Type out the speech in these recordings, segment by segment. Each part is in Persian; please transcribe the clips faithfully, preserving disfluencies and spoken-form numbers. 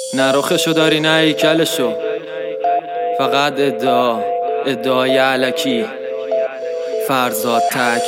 نه رخشو داری نه هیکلشو، فقط ادعا ادعای علکی. فرزاد تک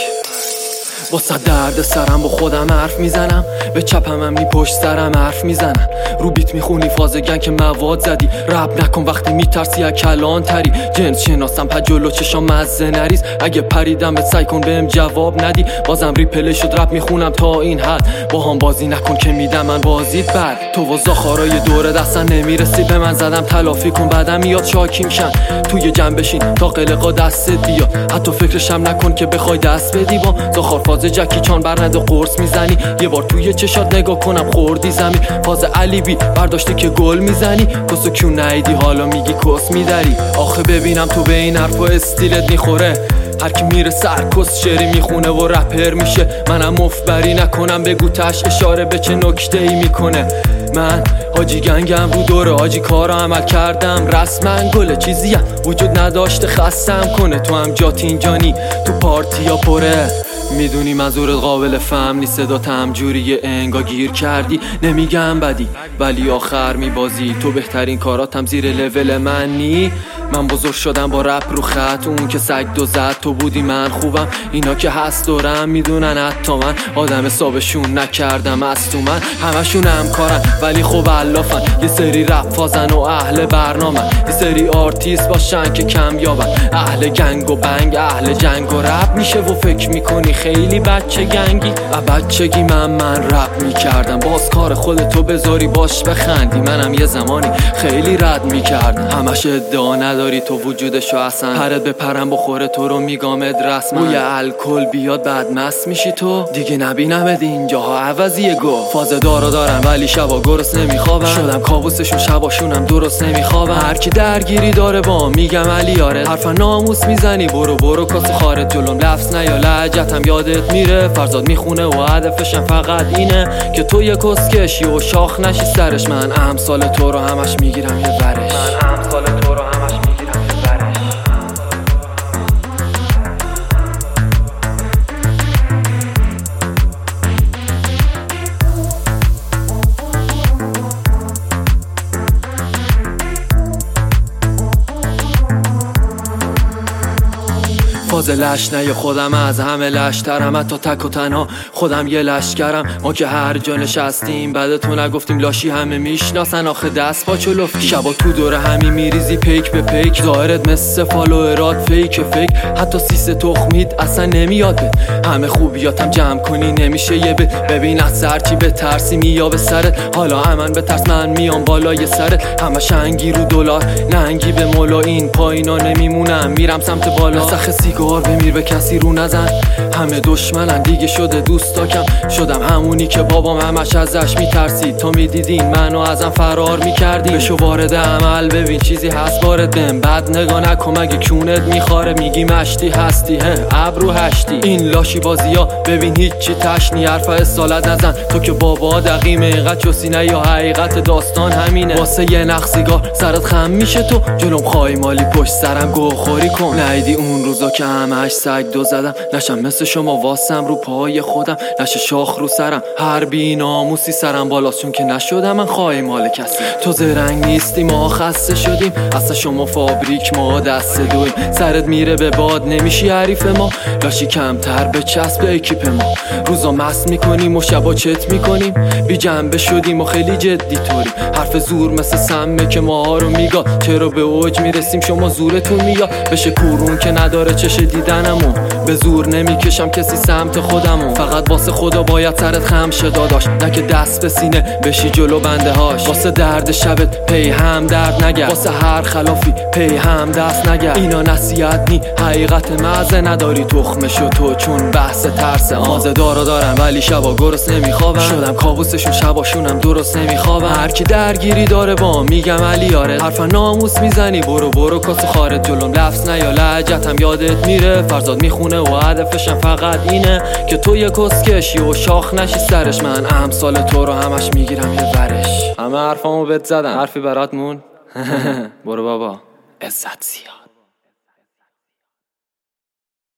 واسه درد سرم با خودم حرف میزنم، به چپم هم نی پشت سرم حرف میزنن. رو بیت میخونی فازگن که مواد زدی، رب نکن وقتی میترسی از کلان تری. جنس شناسم پا جلو چشام مزه نریز، اگه پریدم به سعی کن بهم جواب ندی. بازم ریپلی شد رب میخونم تا این حد، با هم بازی نکن که میدم من بازیت بد. تو و زاخارای دوره دستن نمیرسی به من، زدم تلافی کن بعدم میاد شاکی میشن. توی جمع بشین تا قلقا دستت بیاد، حتی فکرشم نکن که بخوای دست بدی. با زاخار فاز جکی چان برنده قرص میزنی، یه بار توی چشات نگاه کنم خوردی زمین. فاز علی بی برداشتی که گل میزنی، کسو کیو نایدی حالا میگی کس میداری. آخه ببینم تو به این حرفا استیلت میخوره، هر کی میره سرکس شعری میخونه و رپر میشه. منم مفبری نکنم بگو تش اشاره به چه نکته ای میکنه. من حاجی گنگم رو دوره، حاجی کارو عمل کردم رسما گله. چیزی هم وجود نداشته خستم کنه، تو هم جات اینجانی تو پارتی یا پره. میدونی منظورت قابل فهم نیست، صدات هم جوریه انگا گیر کردی. نمیگم بدی ولی آخر میبازی، تو بهترین کاراتم زیر لول منی. من بزرگ شدم با رپ رو خط، اون که سگ دو زد تو بودی من خوبم. اینا که هست دورم میدونن حتی من آدم حسابشون نکردم از تو. من همشون همکارن ولی خب علافن، یه سری رپ فازن و اهل برنامن، یه سری آرتیست باشن که کم یابن. اهل گنگ و بنگ اهل جنگ و رپ میشه و فکر میکنی خیلی بچه گنگی. بچگی من من رپ میکردم، باز کار خودتو بذاری باش بخندی. منم یه زمانی خیلی رد میکردم، همش ادعا نداری تو وجودشو اصلا. پرت به پرم بخوره تو رو میگامد رسما، بوی الکل بیاد بعد مست میشی تو. دیگه نبینمت اینجاها عوضیه گو. فاز دارو دارم ولی شبا گرس نمیخوابم، شدم کابوسشون شباشونم درست نمیخوابم. هر کی درگیری داره با میگم علی آره، حرف ناموس میزنی برو برو کاسو خارج جلوم لفظ نیا لهجتم یادت میره. فرزاد میخونه و هدفشم فقط اینه که تو یه کسکشی و شاخ نشی سرش. من امثال تو رو همش میگیرم یه ورش، من امثال تو رو همش میگیرم یه ورش. فاز لش نه خودم از همه لشترم، حتی تک و تنها خودم یه لشکرم. ما که هر جا نشستیم بعد تو نگفتیم لاشی همه میشناسن. آخه دست پا چلفتی شبا تو دوره همی میریزی پیک به پیک، ظاهرت مثل فالوورات فیک فیک. حتی سیس تخمید اصلا نمیاد بد، همه خوبیاتم جمع کنی نمیشه یه بد. ببین از سرچی به ترسی میا به سرت، حالا همن به ترس من میام بالای سرت. همه شنگی رو دلار ننگی به مولا، این پایینا نمیمونم میرم سمت بالا. سخ سیگار بمیر به کسی رو نزن، همه دشمنن دیگه شده دوستاکم. شدم همونی که بابام همش ازش میترسید، تو میدیدین منو ازم فرار میکردی. بشو وارد عمل ببین چیزی هست وارد بهم، بد نگاه نکن مگه کونت میخاره. میگی مشتی هستی هه ابرو هشتی، این لاشی بازی ها ببین هیچی تشنی. حرف اصالت نزن تو که بابا دقیمه، اینقدر چوسی نه یا حقیقت داستان همینه. واسه یه نخ سیگار سرت خم میشه تو، جلوم خواهی مالی پشت سرم گوخوری کن. نیدی اون روزا که همش سگ دو زدم، نشم مثل شما واسم رو پای خودم، نشه شاخ رو سرم هر بی ناموسی سرم بالاست. چون که نشدم من خواهی مال کسی. تو زرنگ نیستی ما خسته شدیم، اصلا شما فابریک ما دست دویم. سرت میره به باد نمیشی حریف ما، لاشی کمتر به چسب اکیپ ما. روزا مست میکنیم و شبا چت میکنیم، بی جنبه شدیم و خیلی جدی طوریم. حرف زور مثل سمه که ما ها رو میگا، چرا به اوج میرسیم شما زورتون میاد. بشه کورون که نداره چش دیدنمو، به زور نمیکشم کسی سمت خودمو. فقط واسه خدا باید سرت خم شه داداش، نه که دست به سینه بشی جلو بنده هاش. واسه درد شبت پی هم درد نگرد، واسه هر خلافی پی هم دست نگرد. اینا نصیحت نی حقیقت مزه نداری تخمشو تو، چون بحث ترس آزه دارو دارم ولی شبا گرس نمیخوابم. شدم کابوسشون شباشونم درست نمیخوابم. هر کی درگیری داره با میگم علی آره، حرف ناموس میزنی برو برو کاسو خارج جلوم لفظ نیا لهجتم یادت میره. فرزاد میخونه و هدفشم فقط اینه که تو یه کسکشی و شاخ نشی سرش. من امثال تو رو همش میگیرم یه ورش. همه حرفامو بهت زدم، حرفی برات مون؟ برو بابا عزت زیاد.